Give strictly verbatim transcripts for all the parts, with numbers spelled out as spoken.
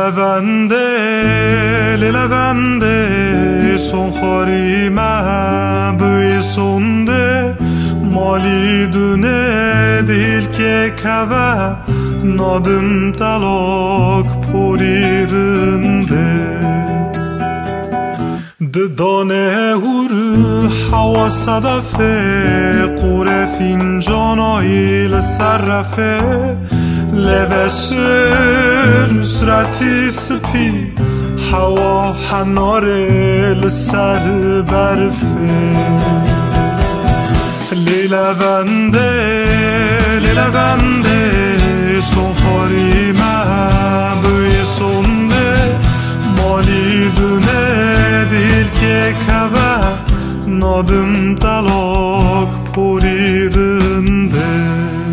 لونده لونده سون خاری مبوی سونده مالی دونه دیل که کوا نادم تلاک پوریرنده ددانه هور حوا صدفه قوره فینجانایی لسرفه لبسر سرتی سپی حوا حناره لسر برفه لیلونده لیلونده سون خاری مبوی سونده مالی دونه دیل که کوا نادم تلاک پوریرنده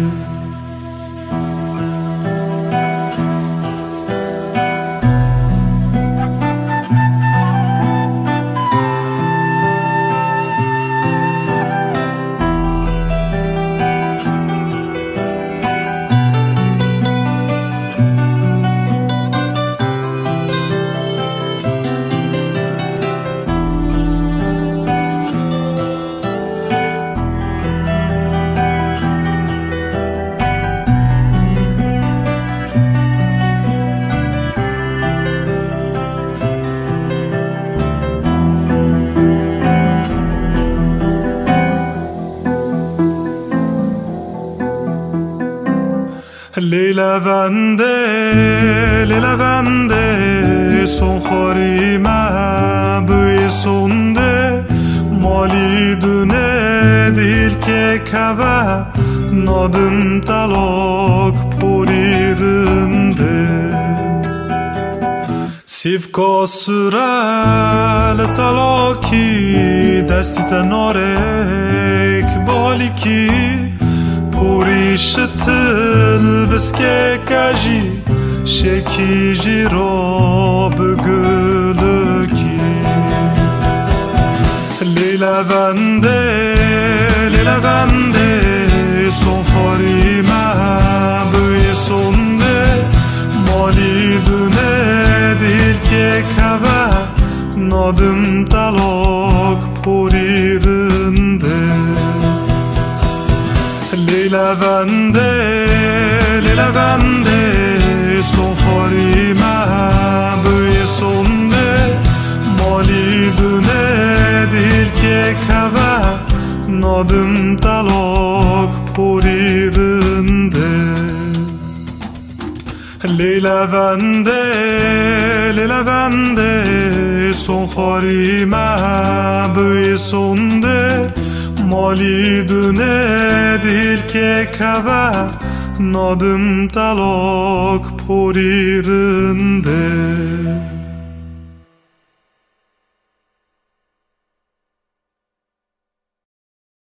لیلونده لیلونده سون خاری مبوی سونده مالی دونه دیل که کوا نادم تلاک پوریرنده سیفکا سرال تلاکی دستی تنارک بالی کی پوریش تل بسکه کجی شکی جی را بگلکی لیلونده لیلونده سون خاری مبوی سونده مالی دونه دیل که کوا نادم تلاک پوریرنده لیلونده لیلونده سون خاری مبوی سونده مالی دونه دیل که کوا نادم تلاک پوریرنده لیلونده لیلونده سون خاری مبوی سونده مالی دونه دیل که کوا نادم تلاک پوریرنده